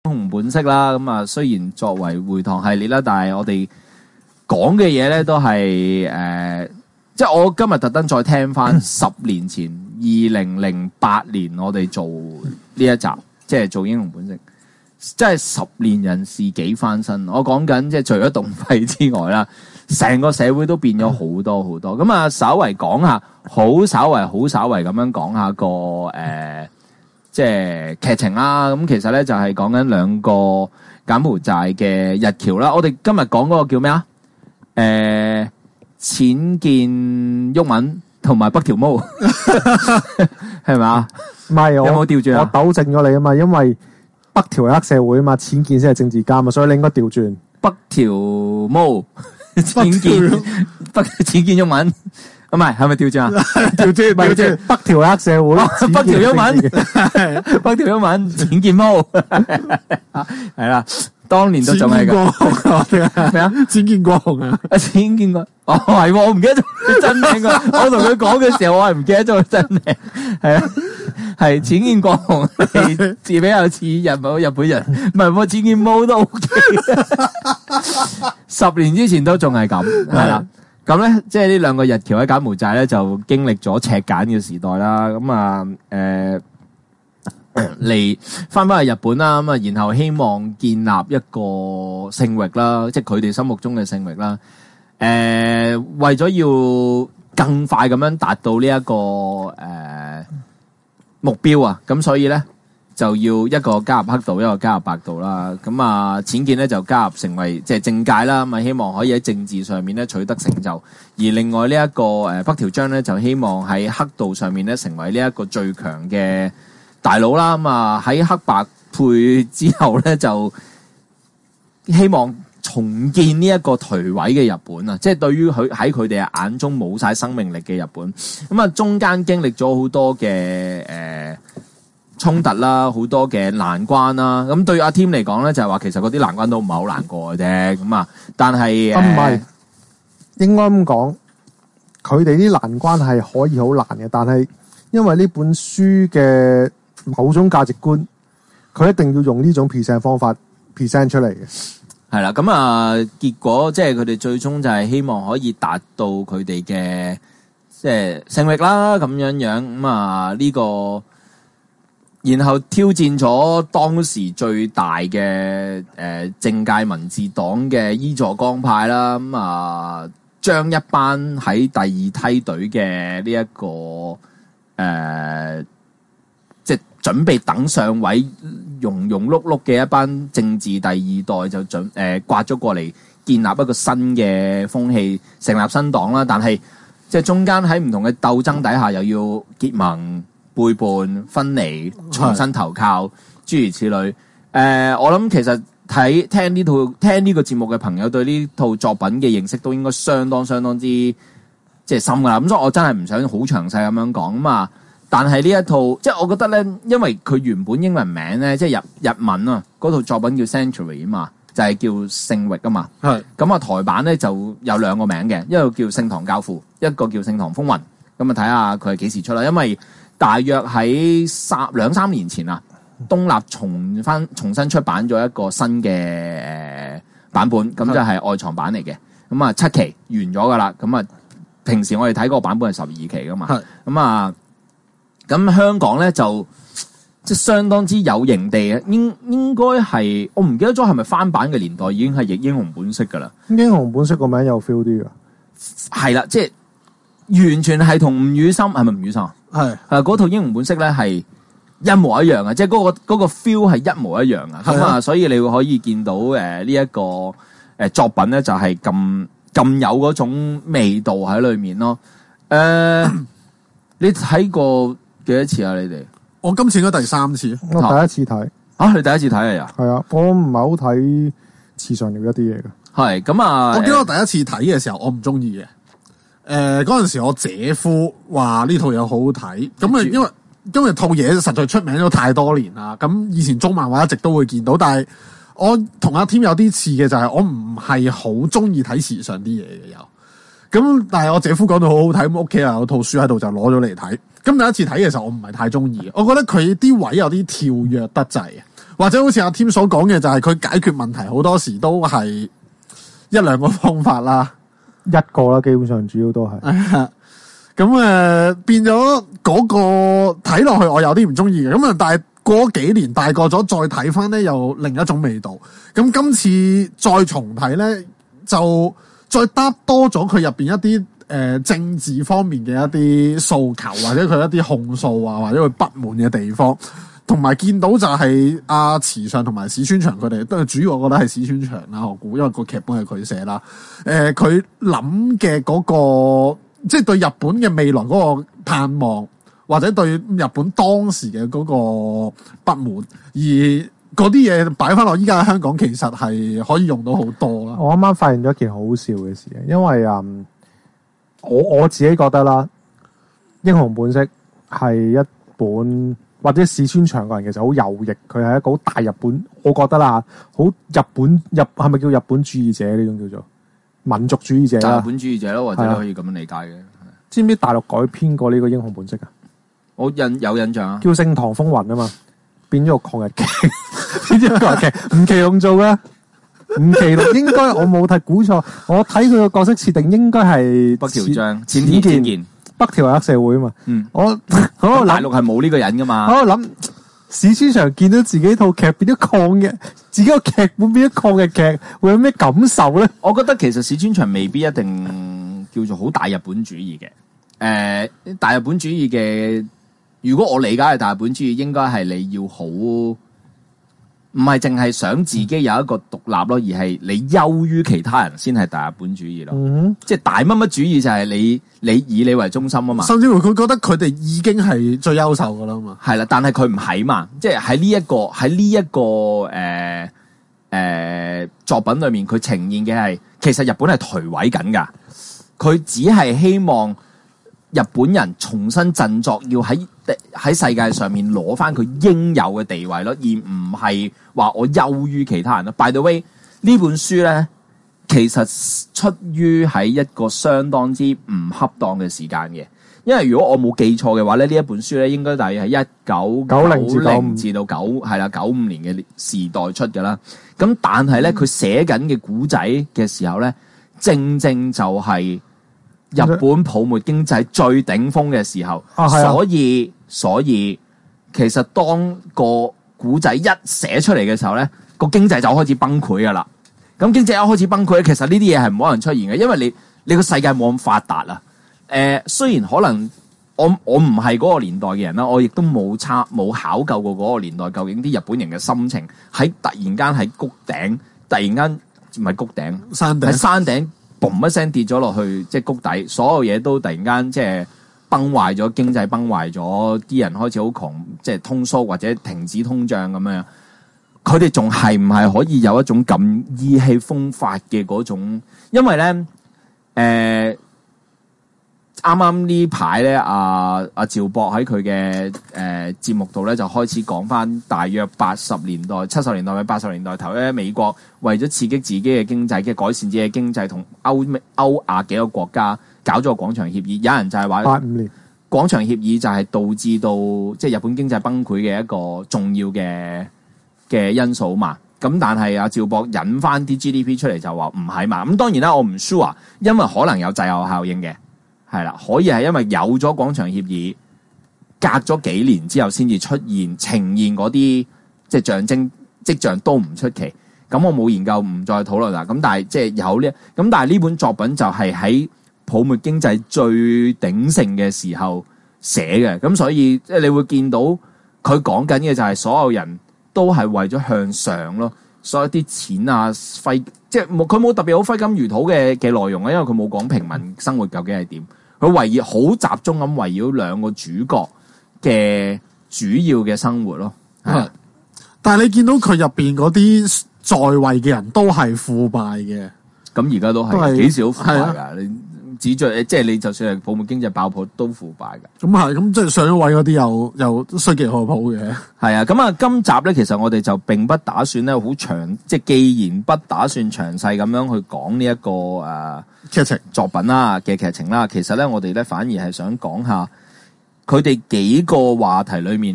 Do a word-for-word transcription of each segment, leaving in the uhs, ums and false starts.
雄本色啦，咁啊雖然作為回堂系列啦，但係我哋講嘅嘢咧都係誒、呃，即係我今日特登再聽翻十年前二零零八年我哋做呢一集，即係做英雄本色，即係十年人事幾翻身。我講緊即係除咗動費之外啦，成個社會都變咗好多好多。咁啊，稍為講下，好稍為好稍為咁樣講下個誒。呃即係劇情啦，咁其實咧就係講緊兩個柬埔寨嘅日僑啦。我哋今日講嗰個叫咩啊？誒、呃，淺見郁文同埋北條毛，係咪？ 唔係， 有冇調轉啊？ 我糾正咗你啊嘛，因為北條係黑社會啊嘛，淺見先係政治家嘛，所以你應該調轉。 北條毛，淺見北淺見郁文。唔係，係咪調轉啊？ 調轉，調轉。北條黑社會， 北條郁文，北條郁文，淺見毛，係啦。當年都仲係咁。咩啊？ 淺見光雄啊？ 啊，淺見光，哦係，我唔記得咗佢真名啊！我同佢講嘅時候，我係唔記得咗佢真名。係啊，係淺見光雄，字比較似日本日本人，唔係我淺見毛都 OK。十年之前都仲係咁，係啦。咁咧，即係呢兩個日僑喺柬埔寨咧，就經歷咗赤柬嘅時代啦。咁啊，誒嚟翻返去日本啦。咁啊，然後希望建立一個聖域啦，即係佢哋心目中嘅聖域啦。誒、呃，為咗要更快咁樣達到呢、這、一個誒、呃、目標啊，咁所以咧就要一個加入黑道，一個加入白道啦。咁啊，淺見咧就加入成為即係政界啦，咁啊希望可以喺政治上面咧取得成就。而另外呢、這、一個誒北條章咧就希望喺黑道上面咧成為呢一個最強嘅大佬啦。咁啊喺黑白配之後咧就希望重建呢一個頹毀嘅日本啊！即係對於佢喺佢哋眼中冇晒生命力嘅日本。咁啊中間經歷咗好多嘅誒。呃衝突啦，好多嘅難關啦。咁對阿 Tim 嚟講咧，就係話其實嗰啲難關都唔係好難過嘅啫。咁啊，但係唔係應該咁講，佢哋啲難關係可以好難嘅，但係因為呢本書嘅某種價值觀，佢一定要用呢種 present 方法 present 出嚟嘅。 係啦，咁啊，結果即係佢哋最終就係希望可以達到佢哋嘅即係勝利啦，咁樣樣咁啊呢個。然後挑戰咗當時最大嘅誒、呃、政界民治黨嘅伊助江派啦，咁啊將一班喺第二梯隊嘅呢一個誒、呃、即係準備等上位庸庸碌碌嘅一班政治第二代就準誒、呃、刮咗過嚟，建立一個新嘅風氣，成立新黨啦。但係即係中間喺唔同嘅鬥爭底下，又要結盟。背叛、分離、重新投靠，諸如此類。誒、呃，我諗其實睇聽呢套聽呢個節目嘅朋友對呢套作品嘅認識都應該相當相當之即係深噶啦。咁所以我真係唔想好詳細咁樣講啊嘛。但係呢一套即係我覺得咧，因為佢原本英文名咧即係日日文啊，嗰套作品叫 Sanctuary 啊嘛，就係、是、叫聖域啊嘛。係咁啊，台版咧就有兩個名嘅，一個叫聖堂教父，一個叫聖堂風雲。咁啊，睇下佢係幾時出啦，因為。大約喺三兩三年前啊，東立重翻重新出版咗一個新嘅誒版本，咁就係外藏版嚟嘅。咁啊七期完咗噶啦，咁啊平時我哋睇嗰個版本係十二期噶嘛。咁啊，咁香港咧就即係相當之有型地嘅，應應該係我唔記得咗係咪翻版嘅年代已經係譯英雄本色噶啦。 英雄本色個名有 feel 啲噶，係啦，即係完全係同吳宇森係咪吳宇森啊？係誒，嗰套英雄本色咧係一模一樣啊，即係嗰個嗰個 feel 係一模一樣啊。咁啊，所以你會可以見到誒呢一個誒作品咧就係咁咁有嗰種味道喺裏面咯。誒、呃，你睇過幾多次啊？你哋？ 我今次應該第三次， 我第一次睇。 啊，你第一次睇啊？呀， 係啊，我唔係好睇時尚料一啲嘢嘅。 係咁啊， 我記得我第一次睇嘅時候，我唔中意嘅。誒，嗰陣時我姐夫話呢套嘢好好睇，咁啊，因為因為套嘢實在出名咗太多年啦，咁以前中漫畫一直都會見到，但係我同阿 Tim 有啲似嘅就係我唔係好中意睇時尚啲嘢嘅有，咁但係我姐夫講到好好睇，咁屋企啊有套書喺度就攞咗嚟睇，咁第一次睇嘅時候我唔係太中意，我覺得佢啲位有啲跳躍得滯， 或者好似阿 Tim 所講嘅，就係佢解決問題好多時都係一兩個方法啦， 一個啦，基本上主要都係。 咁誒、呃、變咗嗰個睇落去，我有啲唔中意嘅。咁啊，但係過咗幾年大個咗，再睇翻咧，又另一種味道。咁今次再重睇咧，就再搭多咗佢入邊一啲誒、呃、政治方面嘅一啲訴求，或者佢一啲控訴啊，或者佢不滿嘅地方。同埋見到就係阿池上同埋史川翔佢哋都係主要，我覺得係史川翔啦，我估因為個劇本係佢寫啦。誒、呃，佢諗嘅嗰個即係對日本嘅未來嗰個盼望，或者對日本當時嘅嗰個不滿，而嗰啲嘢擺翻落依家香港，其實係可以用到好多啦。 我啱啱發現咗一件好笑嘅事，因為嗯，我我自己覺得啦，《英雄本色》係一本。或者史川翔個人其實好右翼，佢係一個好大日本，我覺得啦，好日本日係咪叫日本主義者呢種叫做民族主義者啦？ 日本主義者咯，或者可以咁樣理解嘅。 知唔知大陸改編過呢個《英雄本色》啊？ 我印有印象啊， 叫《盛唐風雲》啊嘛，變咗個抗日劇，變咗個抗日劇，吳奇隆做嘅。吳奇隆應該我冇睇估錯，我睇佢個角色設定應該係北條章、淺田真彥。 北條係黑社會啊嘛，嗯，我我喺度諗大陸係冇呢個人噶嘛， 我喺度諗史川翔見到自己套劇變咗抗嘅，自己個劇本變咗抗嘅劇，會有咩感受咧？ 我覺得其實史川翔未必一定叫做好大日本主義嘅，誒、呃，大日本主義嘅，如果我理解係大日本主義，應該係你要好，唔係淨係想自己有一個獨立咯，而係你優於其他人先係大日本主義咯。嗯，即係大乜乜主義就係你你以你為中心啊嘛。甚至乎佢覺得佢哋已經係最優秀噶啦嘛。 係啦，但係佢唔係嘛，即係喺呢一個喺呢一個誒誒、呃呃、作品裏面，佢呈現嘅係其實日本係頹毀緊噶，佢只係希望日本人重新振作，要喺喺世界上面攞翻佢應有嘅地位咯，而唔係話我優於其他人咯。By the way，呢本書咧，其實出於喺一個相當之唔恰當嘅時間嘅，因為如果我冇記錯嘅話咧，呢一本書咧應該大約係一九九零至到九係啦九五年嘅時代出㗎啦。咁但係咧，佢寫緊嘅古仔嘅時候咧，正正就係日本泡沫經濟最頂峰嘅時候，啊、所以所以其實當個古仔一寫出嚟嘅時候咧，個經濟就開始崩潰噶啦。咁經濟一開始崩潰，其實呢啲嘢係唔可能出現嘅，因為你你個世界冇咁發達啊。誒、呃，雖然可能我我唔係嗰個年代嘅人啦，我亦都冇差冇考究過嗰個年代究竟啲日本人嘅心情喺突然間喺谷頂，突然間唔係谷頂， 山頂喺山頂。嘣一聲跌咗落去，即係谷底，所有嘢都突然間即係崩壞咗，經濟崩壞咗，啲人開始好窮，即係通縮或者停止通脹咁樣。佢哋仲係唔係可以有一種咁意氣風發嘅嗰種？因為咧，誒啱啱呢排咧，阿阿趙博喺佢嘅誒節目度咧，就開始講翻大約八十年代、七十年代或者八十年代頭咧，美國為咗刺激自己嘅經濟，嘅改善自己嘅經濟，同歐歐亞幾個國家搞咗個廣場協議。有人就係話，八五年廣場協議就係導致到即係日本經濟崩潰嘅一個重要嘅嘅因素嘛。咁但係阿趙博引翻啲 G D P 出嚟就話唔係嘛。咁當然啦，我唔 sure，因為可能有滯後效應嘅。係啦，可以係因為有咗廣場協議，隔咗幾年之後先至出現呈現嗰啲即係象徵跡象都唔出奇。咁我冇研究，唔再討論啦。咁但係即係有呢，咁但係呢本作品就係喺泡沫經濟最鼎盛嘅時候寫嘅。咁所以即係你會見到佢講緊嘅就係所有人都係為咗向上咯。所有啲錢啊揮，即係冇佢冇特別好揮金如土嘅嘅內容啊，因為佢冇講平民生活究竟係點。佢圍繞好集中咁圍繞兩個主角嘅主要嘅生活咯。 係，但係你見到佢入邊嗰啲在位嘅人都係腐敗嘅， 咁而家都係幾少腐敗噶？你指著即係你就算係泡沫經濟爆破都腐敗噶。咁係，咁即係上咗位嗰啲又又衰極可譜嘅。 係啊，咁啊，今集咧其實我哋就並不打算咧好長，即係既然不打算詳細咁樣去講呢一個誒劇情作品啦嘅劇情啦，其實咧我哋咧反而係想講下佢哋幾個話題裏面，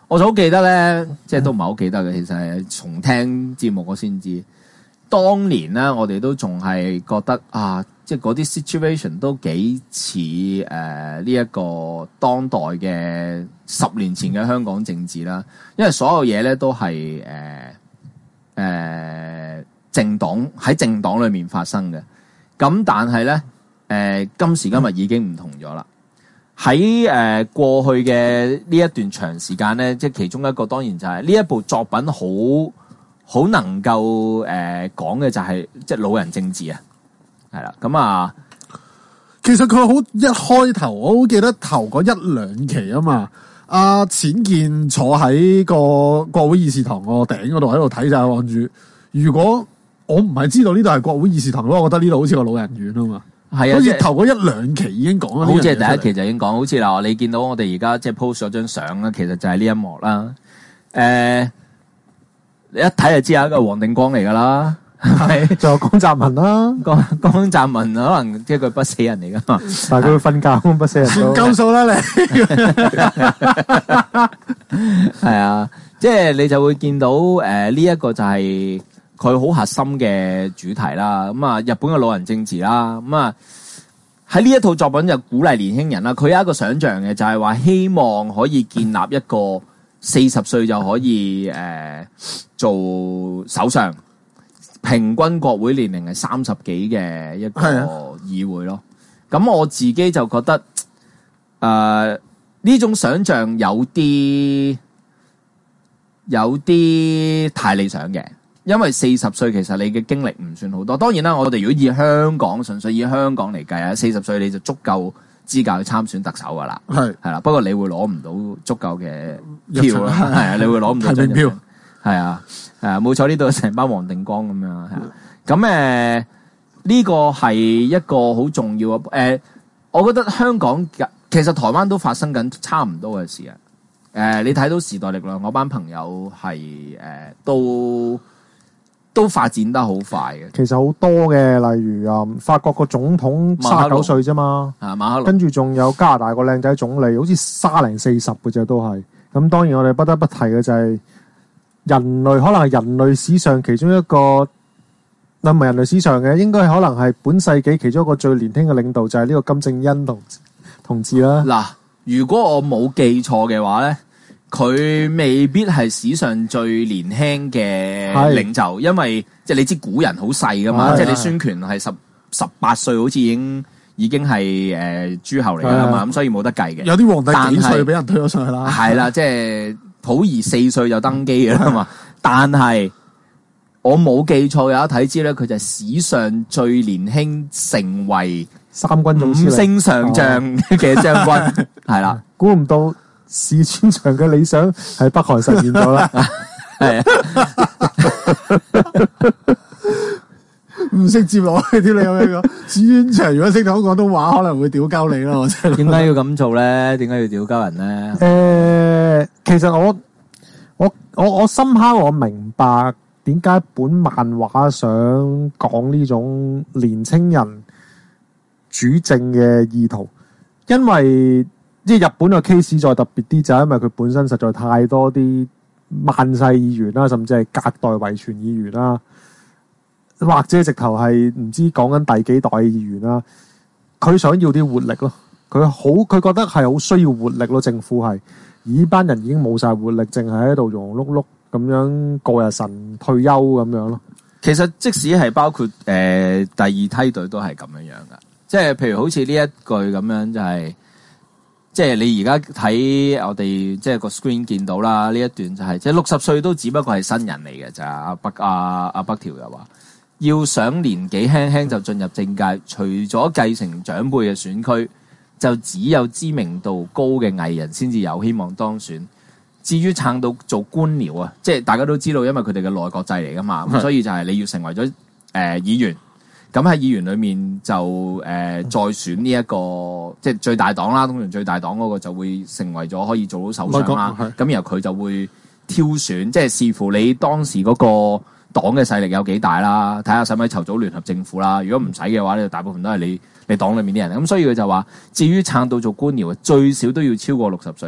我就好記得咧，即係都唔係好記得嘅，其實係重聽節目我先知。當年咧，我哋都仲係覺得啊，即係嗰啲 situation 都幾似誒呢一個當代嘅十年前嘅香港政治啦，因為所有嘢咧都係誒誒政黨喺政黨裏面發生嘅。咁但係咧誒今時今日已經唔同咗啦。喺誒、呃、過去嘅呢一段長時間咧，即係其中一個當然就係呢一部作品好。好能夠誒講嘅就係即係老人政治啊，係啦，咁啊， 其實佢好一開頭，我好記得頭嗰一兩期啊嘛，阿淺健坐喺個國會議事堂個頂嗰度喺度睇就係望住，如果我唔係知道呢度係國會議事堂嘅話，我覺得呢度好似個老人院啊嘛， 係啊， 好似頭嗰一兩期已經講啦， 好似係第一期就已經講，好似嗱，你見到我哋而家即係 post 咗張相啦，其實就係呢一幕啦，誒、呃。你一睇就知係一個黃定光嚟噶啦，係仲有江澤民啦， 江江澤民可能即係佢不死人嚟噶嘛， 但係佢會瞓覺，不死人算夠數啦你， 係啊，即係你就會見到誒呢一個就係佢好核心嘅主題啦。咁啊，日本嘅老人政治啦，咁啊喺呢一套作品就鼓勵年輕人啦。佢有一個想像嘅就係話希望可以建立一個。四十歲就可以誒、呃、做首相，平均國會年齡係三十幾嘅一個議會咯。咁、啊、我自己就覺得誒呢、呃、種想像有啲有啲太理想嘅，因為四十歲其實你嘅經歷唔算好多。當然啦，我哋如果以香港純粹以香港嚟計啊，四十歲你就足夠資格去參選特首噶啦，係係啦，不過你會攞唔到足夠嘅票啦，係啊，你會攞唔到提名票，係啊，誒冇錯，呢度成班黃定光咁樣，係啊，咁誒呢個係一個好重要嘅誒、呃，我覺得香港其實台灣都發生緊差唔多嘅事啊，誒、呃、你睇到時代力量嗰班朋友係誒、呃、都。都發展得好快嘅， 其實好多嘅，例如啊、嗯，法國個總統卅九歲啫嘛， 啊馬克龍， 跟住仲有加拿大個靚仔總理，好似卅零四十嘅啫都係。咁當然我哋不得不提嘅就係人類，可能係人類史上其中一個，唔係人類史上嘅，應該可能係本世紀其中一個最年輕嘅領導，就係呢個金正恩同同志啦。 嗱，如果我冇記錯嘅話咧。佢未必係史上最年輕嘅領袖，因為即係你知古人好細噶嘛，即係你孫權係十十八歲，好似已經已經係誒諸侯嚟噶啦嘛，咁所以冇得計嘅。 有啲皇帝幾歲俾人推咗上去啦？係啦，即係溥儀四歲就登基嘅啦嘛。但係我冇記錯有一睇知咧，佢就係史上最年輕成為三軍總司令五星上將嘅將軍，係啦， 估唔到。視穿牆嘅理想喺北韓實現咗啦， 係啊， 唔識接落去添你咁樣講，視穿牆如果識講廣東話，可能會屌鳩你咯。我真係點解要咁做咧？點解要屌鳩人咧？ 誒、呃，其實我我我我深刻我明白點解本漫畫想講呢種年青人主政嘅意圖，因為。即係日本嘅 case 再特別啲，就係因為佢本身實在太多啲萬世議員啦，甚至係隔代遺傳議員啦，或者直頭係唔知講緊第幾代議員啦。佢想要啲活力咯，佢好佢覺得係好需要活力咯。政府係而呢班人已經冇晒活力，淨係喺度庸庸碌碌咁樣過日神退休咁樣咯。 其實即使係包括誒、呃、第二梯隊都係咁樣樣噶，即係譬如好似呢一句咁樣就係、是。即係你而家睇我哋即係個 screen 見到啦，呢一段就係、是、即係六十歲都只不過係新人嚟嘅咋。阿北阿阿北條又話，要想年紀輕輕就進入政界，除咗繼承長輩嘅選區，就只有知名度高嘅藝人先至有希望當選。至於撐到做官僚啊，即係大家都知道，因為佢哋嘅內閣制嚟噶嘛，咁所以就係你要成為咗誒、呃、議員。咁喺議員裏面就誒、呃、再選呢、這、一個即係最大黨啦，通常最大黨嗰個就會成為咗可以做到首相啦。咁然後佢就會挑選，即係視乎你當時嗰個黨嘅勢力有幾大啦，睇下使唔使籌組聯合政府啦。如果唔使嘅話咧，大部分都係你你黨裏面啲人。咁所以佢就話，至於撐到做官僚，最少都要超過六十歲。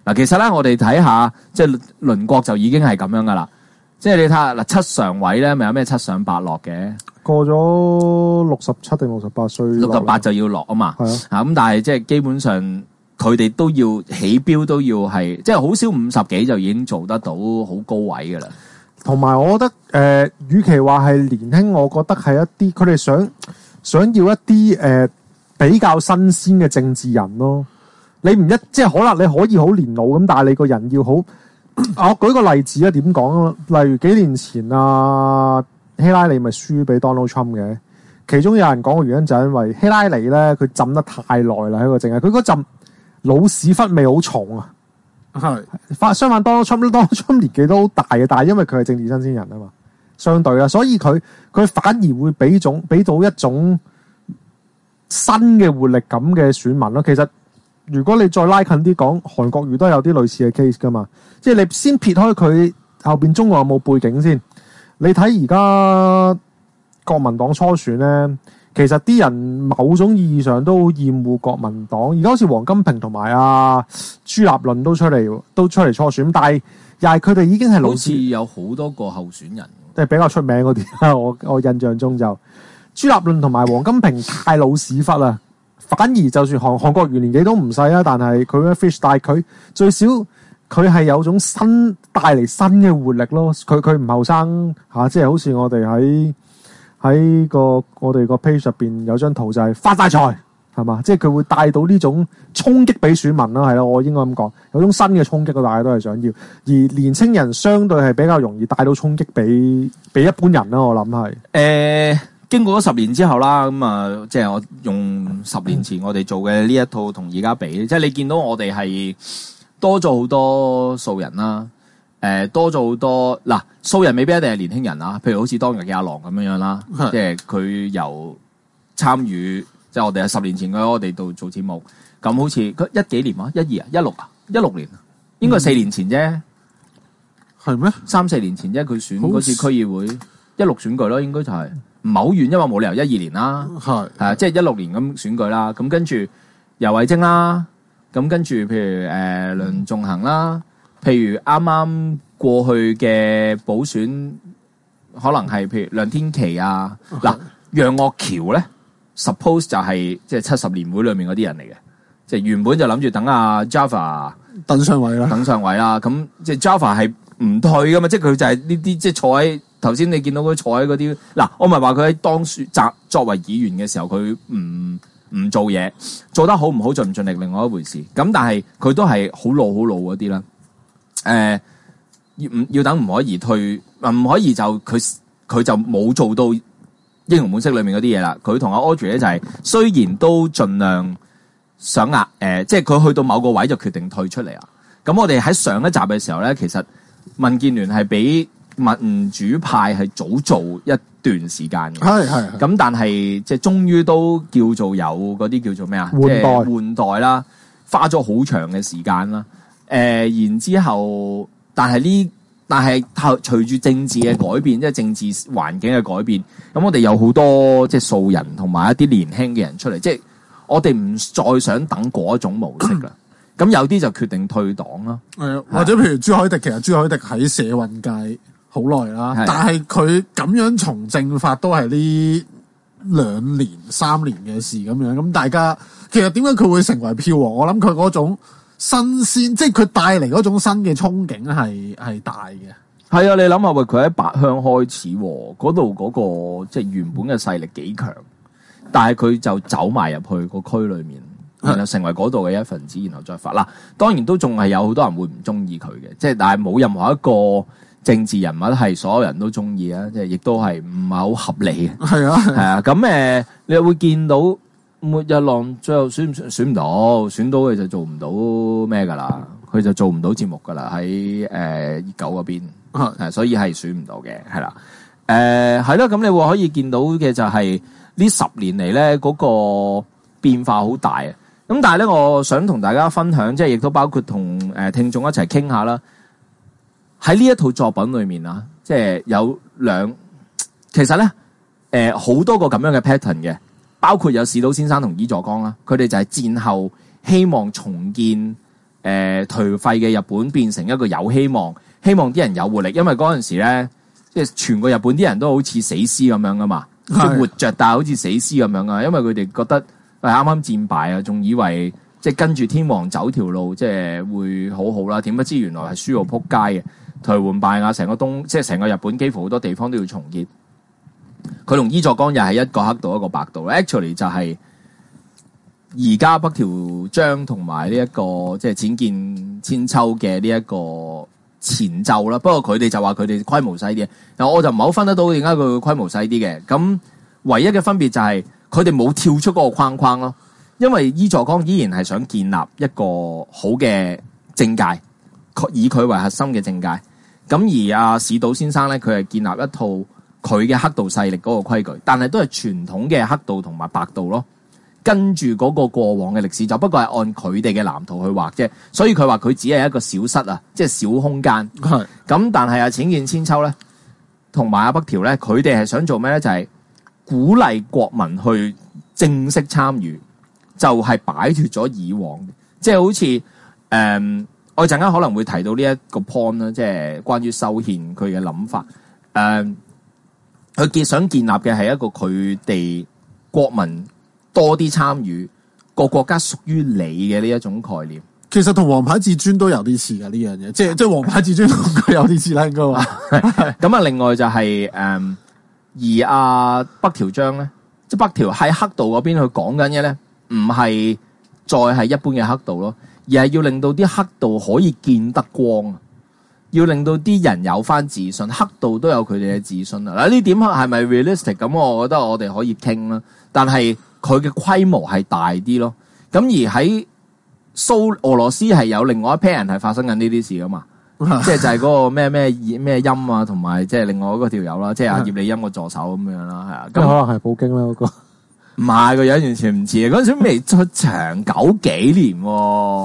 嗱，其實咧，我哋睇下，即係鄰國就已經係咁樣噶啦。即係你睇下嗱，七常委咧，咪有咩七上八落嘅？ 過咗六十七定六十八歲， 六十八就要落啊嘛。 係啊， 啊咁，但係即係基本上佢哋都要起標，都要係即係好少五十幾就已經做得到好高位噶啦。 同埋我覺得誒、呃，與其話係年輕，我覺得係一啲佢哋想想要一啲誒、呃、比較新鮮嘅政治人咯。你唔一即係可能你可以好年老咁，但係你個人要好。我舉個例子啊，點講？例如幾年前啊，希拉里咪輸俾 Donald Trump 嘅，其中有人講嘅原因就係因為希拉里咧，佢浸得太耐啦喺個政界，佢嗰陣老屎忽味好重啊。 係反相反 Donald Trump，Donald Trump 年紀都好大嘅，但係因為佢係政治新鮮人啊嘛，相對啦，所以佢佢反而會俾種俾到一種新嘅活力感嘅選民咯。其實如果你再拉近啲講，韓國瑜都有啲類似嘅 case 噶嘛，即係你先撇開佢後邊中國有冇背景先，你睇而家國民黨初選咧，其實啲人某種意義上都好厭惡國民黨。而家好似黃金平同埋阿朱立倫都出嚟都出嚟初選，但係又係佢哋已經係老好似有好多個候選人， 即係比較出名嗰啲啦。我我印象中就朱立倫同埋黃金平太老屎忽啦。反而就算韓韓國瑜年紀都唔細啊，但係佢嘅 fish， 但係佢最少佢係有種新帶嚟新嘅活力咯。佢佢唔後生嚇，即係好似我哋喺喺個我哋個 page 入邊有張圖就係發大財係嘛，即係佢會帶到呢種衝擊俾選民啦，係咯，我應該咁講，有種新嘅衝擊，大家都係想要。而年青人相對係比較容易帶到衝擊俾俾一般人啦，我諗係誒。經過咗十年之後啦，咁啊，即係我用十年前我哋做嘅呢一套同而家比，即係你見到我哋係多咗好多素人啦，誒，多咗好多嗱，素人未必一定係年輕人啊，譬如好似當日嘅阿郎咁樣樣啦，即係佢由參與，即係我哋係十年前佢喺我哋度做節目，咁好似佢一幾年啊，一二啊，一六啊，一六年，應該係四年前啫， 係咩？ 三四年前啫，佢選嗰次區議會一六選舉咯，應該就係。唔係好遠，因為冇理由一二年啦，係係啊，即係一六年咁選舉啦。咁跟住游蕙禎啦，咁跟住譬如誒、呃、梁頌恆啦，譬如啱啱過去嘅補選，可能係譬如梁天琦啊，嗱楊岳橋咧 ，suppose 就係即係七十年會裏面嗰啲人嚟嘅，即係原本就諗住等阿 Java 等上位啦， 等上位啦。咁即係 Java 係唔退噶嘛，即係佢就係呢啲即係坐喺。頭先你見到佢坐喺嗰啲嗱，我咪話佢喺當選擇作為議員嘅時候，佢唔唔做嘢，做得好唔好盡唔盡力另外一回事。咁但係佢都係好老好老嗰啲啦。誒、呃，要唔要等唔可以退，唔可以就佢佢就冇做到英雄本色裏面嗰啲嘢啦。佢同阿 Audrey 咧就係、是、雖然都盡量想壓誒、呃，即係佢去到某個位就決定退出嚟啦。咁我哋喺上一集嘅時候咧，其實民建聯係俾民主派係早做一段時間嘅， 係係。 咁但係即係終於都叫做有嗰啲叫做咩啊？ 換代換代啦，花咗好長嘅時間啦。誒、呃，然之後，但係呢，但係隨住政治嘅改變，即係政治環境嘅改變，咁我哋有好多即係素人同埋一啲年輕嘅人出嚟，即係我哋唔再想等嗰一種模式啦。咁有啲就決定退黨啦。 係，或者譬如朱凱廸，其實朱凱廸喺社運界好耐啦，但係佢咁樣從政法都係呢兩年三年嘅事咁樣，咁大家其實點解佢會成為票王？我諗佢嗰種新鮮，即係佢帶嚟嗰種新嘅憧憬係係大嘅。 係啊，你諗下，喂，佢喺八鄉開始，嗰度嗰個即係原本嘅勢力幾強，但係佢就走埋入去個區裏面，然後成為嗰度嘅一份子，然後再發啦。當然都仲係有好多人會唔中意佢嘅，即係但係冇任何一個政治人物係所有人都中意啊，即係亦都係唔係好合理嘅。係啊，係啊。咁誒，你又會見到末日浪最後選唔選選唔到，選到佢就做唔到咩噶啦，佢就做唔到節目噶啦，喺誒熱狗嗰邊，係所以係選唔到嘅，係啦。誒係咯，咁你會可以見到嘅就係呢十年嚟咧嗰個變化好大啊。咁但係咧，我想同大家分享，即係亦都包括同誒聽眾一齊傾下啦。喺呢一套作品裏面啊，即係有兩，其實咧，誒好多個咁樣嘅 pattern 嘅，包括有市島先生同伊佐岡啦，佢哋就係戰後希望重建誒誒頹廢嘅日本變成一個有希望，希望啲人有活力，因為嗰陣時咧，即係全個日本啲人都好似死屍咁樣噶嘛，即係活着但係好似死屍咁樣啊，因為佢哋覺得係啱啱戰敗啊，仲以為即係跟住天皇走條路，即係會好好啦，點不知原來係輸到撲街嘅，頹垣敗瓦，成個東即係成個日本幾乎好多地方都要重建。佢同伊佐岡又係一個黑道一個白道 ，actually 就係而家北條章同埋呢一個即係淺見千秋嘅呢一個前奏啦。不過佢哋就話佢哋規模細啲，但我就唔係好分得到點解佢規模細啲嘅。咁唯一嘅分別就係佢哋冇跳出嗰個框框咯，因為伊佐岡依然係想建立一個好嘅政界，以佢為核心嘅政界。咁而阿市島先生咧，佢係建立一套佢嘅黑道勢力嗰個規矩，但係都係傳統嘅黑道同埋白道咯。跟住嗰個過往嘅歷史，就不過係按佢哋嘅藍圖去畫啫。所以佢話佢只係一個小室啊，即係小空間。係咁，但係阿淺見千秋咧，同埋阿北條咧，佢哋係想做咩咧？就係、是、鼓勵國民去正式參與，就係、是、擺脫咗以往，即係好似誒、嗯，我陣間可能會提到呢一個 point 啦，即係關於修憲佢嘅諗法。誒、嗯，佢建想建立嘅係一個佢哋國民多啲參與，個國家屬於你嘅呢一種概念。 其實同王牌至尊都有啲似噶呢樣嘢，即係即係王牌至尊同佢有啲似啦，應該話。 咁啊，另外就係、是、誒、嗯，而阿、啊、北條章咧，即係北條喺黑道嗰邊去講緊嘅咧，唔係再係一般嘅黑道咯，而係要令到啲黑道可以見得光，要令到啲人有翻自信，黑道都有佢哋嘅自信啊！嗱，呢點係咪 realistic？ 咁我覺得我哋可以傾啦，但係佢嘅規模係大啲咯。咁而喺蘇俄羅斯係有另外一批人係發生緊呢啲事噶嘛，即係就係嗰個咩咩咩音啊，同埋即係另外嗰條友啦，即係阿葉利欽個助手咁樣啦，係啊。咁可能係普京啦嗰個， 唔係個樣完全唔似嘅，嗰陣時未出場九幾年喎。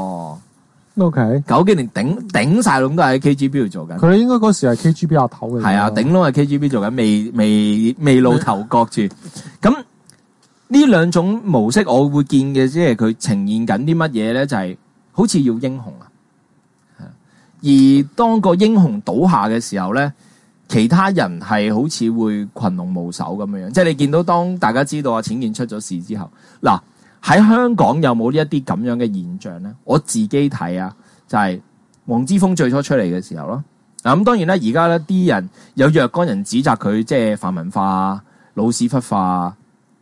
O K， 九幾年頂頂晒籠都喺 K G B 度做緊。 佢應該嗰時係 K G B 阿頭嘅。 係啊，頂籠係 K G B 做緊，未未未露頭角住。咁呢兩種模式，我會見嘅，即係佢呈現緊啲乜嘢咧？就係、是、好似要英雄啊。而當個英雄倒下嘅時候咧，其他人係好似會群龍無首咁樣樣。即係你見到當大家知道阿淺見出咗事之後，嗱。喺香港有冇呢一啲咁樣嘅現象咧？我自己睇啊，就係、是、黃之鋒最初出嚟嘅時候咯。嗱咁當然啦，而家咧啲人有若干人指責佢即係泛文化、老屎忽化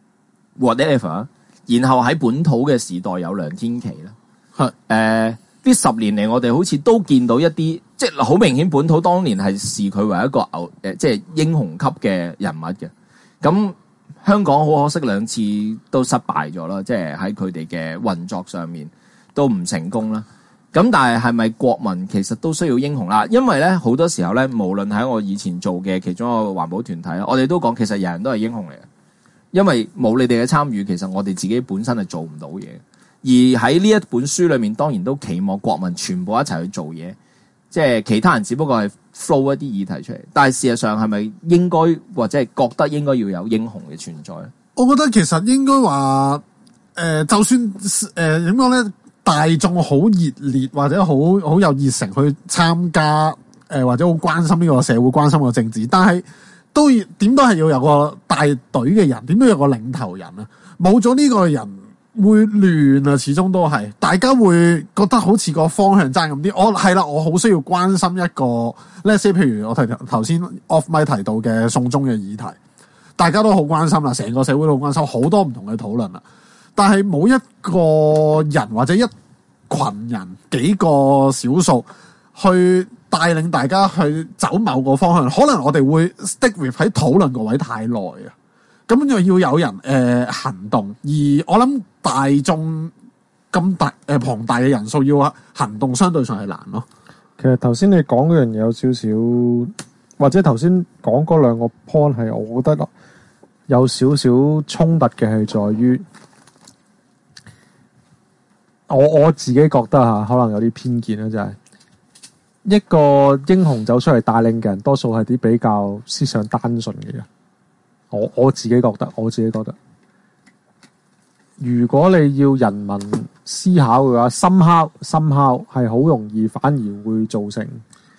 whatever。然後喺本土嘅時代有梁天琦啦。係誒呢十年嚟，我哋好似都見到一啲即係好明顯，本土當年係視佢為一個牛誒即係英雄級嘅人物嘅。咁香港好可惜兩次都失敗咗啦，即係喺佢哋嘅運作上面都唔成功啦。咁但係係咪國民其實都需要英雄啦？因為咧好多時候咧，無論喺我以前做嘅其中一個環保團體，我哋都講其實人人都係英雄嚟嘅，因為冇你哋嘅參與，其實我哋自己本身係做唔到嘢。而喺呢一本書裏面，當然都期望國民全部一齊去做嘢，即係其他人只不過係 flow 一啲議題出嚟，但係事實上係咪應該或者係覺得應該要有英雄嘅存在咧？ 我覺得其實應該話，誒、呃，就算誒點講咧，大眾好熱烈或者好好有熱誠去參加，誒、呃、或者好關心呢個社會、關心個政治，但係都要點都係要有個帶隊嘅人，點都有個領頭人啊！冇咗呢個人，會亂啊，始終都係，大家會覺得好似個方向爭咁啲。我係啦，我好需要關心一個 let's say 譬如我提頭先 off mic 提到嘅送中嘅議題，大家都好關心啦，成個社會都好關心，好多唔同嘅討論啦。但係冇一個人或者一群人幾個少數去帶領大家去走某個方向，可能我哋會 stick with 喺討論個位太耐啊。咁就要有人誒、呃、行動，而我諗大眾咁大誒、呃、龐大嘅人數要行動，相對上係難咯。 其實頭先你講嗰樣嘢有少少，或者頭先講嗰兩個 point 係，我覺得有少少衝突嘅係在於，我我自己覺得嚇，可能有啲偏見啦，就係、是、一個英雄走出嚟帶領嘅人，多數係啲比較思想單純嘅人。我我自己覺得，我自己覺得，如果你要人民思考嘅話，深刻深刻係好容易反而會造成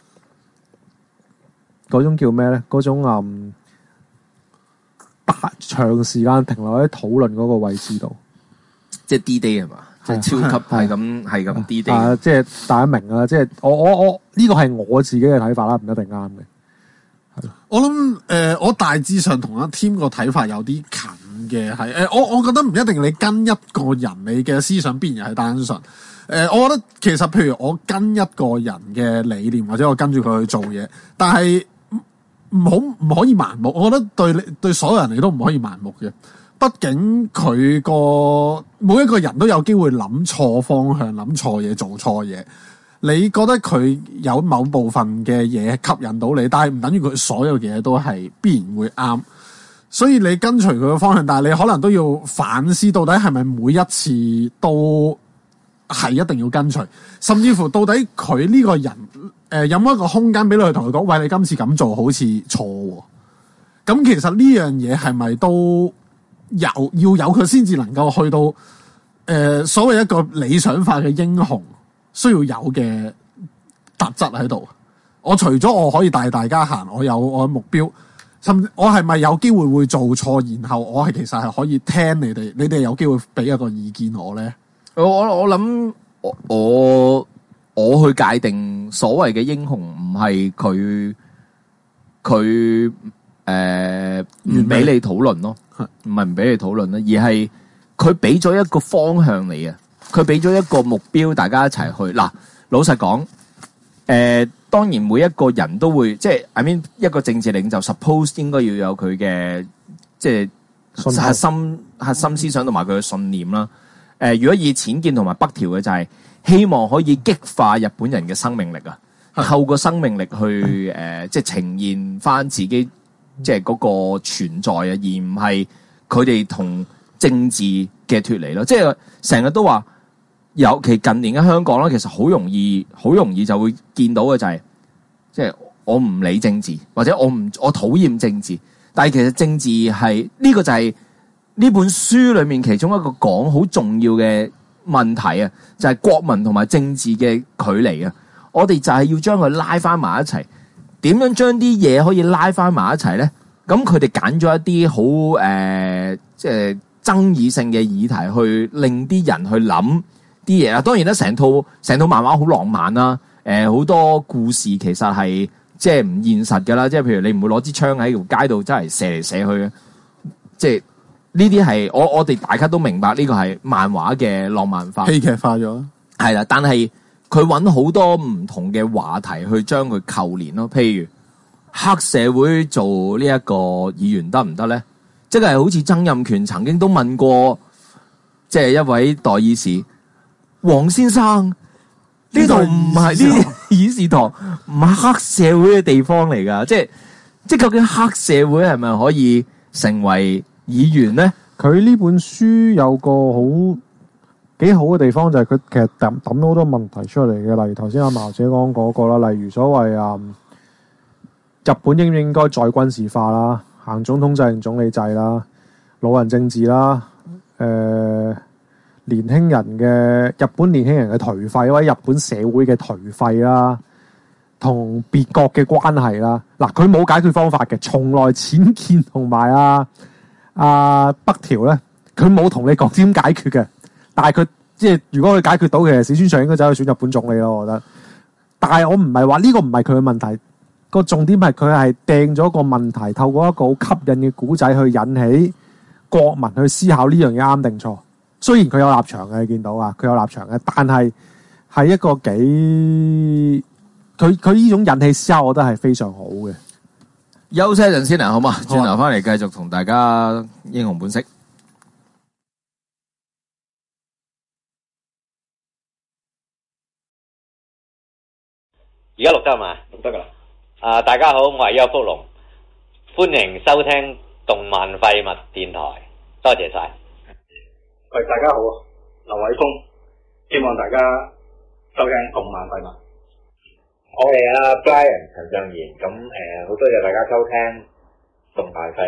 嗰種叫咩咧？嗰種嗯大長時間停留喺討論嗰個位置度， 即係 D day 係嘛？即係超級係咁係咁 D day。 啊，即係大家明啦，即係我我我呢個係我自己嘅睇法啦，唔一定啱嘅。 我諗誒、呃，我大致上同阿 Tim 個睇法有啲近嘅，係誒、呃，我我覺得唔一定你跟一個人，你嘅思想必然係單純。誒、呃，我覺得其實譬如我跟一個人嘅理念，或者我跟住佢去做嘢，但係唔好唔可以盲目。我覺得對你對所有人你都唔可以盲目嘅，畢竟佢個每一個人都有機會諗錯方向、諗錯嘢、做錯嘢。你覺得佢有某部分嘅嘢吸引到你，但係唔等於佢所有嘅嘢都係必然會啱。所以你跟隨佢嘅方向，但係你可能都要反思，到底係咪每一次都係一定要跟隨，甚至乎到底佢呢個人誒、呃、有冇一個空間俾你去同佢講，喂，你今次咁做好似錯喎。咁其實呢樣嘢係咪都有要有佢先至能夠去到誒、呃、所謂一個理想化嘅英雄需要有嘅特質喺度？我除咗我可以帶大家行，我有我嘅目標，甚至我係咪有機會會做錯？然後我係其實係可以聽你哋，你哋有機會俾一個意見我咧？ 我我我諗我我我去界定所謂嘅英雄，唔係佢佢誒唔俾你討論咯，唔係唔俾你討論啦，而係佢俾咗一個方向你啊！佢俾咗一個目標，大家一齊去。嗱，老實講，誒、呃，當然每一個人都會，即係 I mean 一個政治領袖 suppose 應該要有佢嘅即係核心核心思想同埋佢嘅信念啦。誒、呃，如果以淺見同埋北條嘅就係希望可以激化日本人嘅生命力啊，透過生命力去誒、呃，即係呈現翻自己即係嗰個存在啊，而唔係佢哋同政治嘅脫離咯。即係成日都話。尤其近年嘅香港咧，其實好容易，好容易就會見到嘅就係、是，即係我唔理政治，或者我唔我討厭政治。但係其實政治係呢、這個就係呢本書裏面其中一個講好重要嘅問題啊，就係、是、國民同埋政治嘅距離啊。我哋就係要將佢拉翻埋一齊。點樣將啲嘢可以拉翻埋一齊咧？咁佢哋揀咗一啲好誒，即係爭議性嘅議題，去令啲人去諗。啲嘢啦，當然啦，成套成套漫畫好浪漫啦，誒、呃、好多故事其實係即係唔現實㗎啦，即係譬如你唔會攞支槍喺條街度真係射嚟射去嘅，即係呢啲係我我哋大家都明白呢個係漫畫嘅浪漫化、 戲劇化咗， 係啦，但係佢揾好多唔同嘅話題去將佢扣連咯，譬如黑社會做呢一個議員得唔得咧？即係好似曾蔭權曾經都問過，即係一位代議士。黃先生，呢度唔係呢議事堂，唔係黑社會嘅地方嚟噶，即係即係究竟黑社會係咪可以成為議員咧？ 佢呢本書有個好幾好嘅地方，就係佢其實抌抌咗好多問題出嚟嘅，例如頭先阿毛姐講嗰個啦，例如所謂啊、嗯，日本應唔應該再軍事化啦，行總統制定總理制啦，老人政治啦，誒、呃。年輕人嘅日本年輕人嘅頹廢，或者日本社會嘅頹廢啦，同別國嘅關係啦，嗱佢冇解決方法嘅，從來淺見同埋啊啊北條咧，佢冇同你講點解決嘅，但係佢即係如果佢解決到嘅，史村上應該走去選日本總理咯，我覺得。但係我唔係話呢個唔係佢嘅問題，個重點係佢係掟咗個問題，透過一個好吸引嘅古仔去引起國民去思考呢樣嘢啱定錯。雖然佢有立場嘅，你見到啊，佢有立場嘅，但係係一個幾佢佢呢種引起思考，我覺得係非常好嘅。 休息一陣先啊，好嘛？轉頭翻嚟繼續同大家英雄本色。 而家錄得嘛？錄得噶啦。啊，大家好，我係邱福龍，歡迎收聽動漫廢物電台，多謝晒。 喂，大家好，劉偉峰，希望大家收聽動漫廢物。 我係阿 Brian 陳尚賢，咁誒好多謝大家收聽動漫廢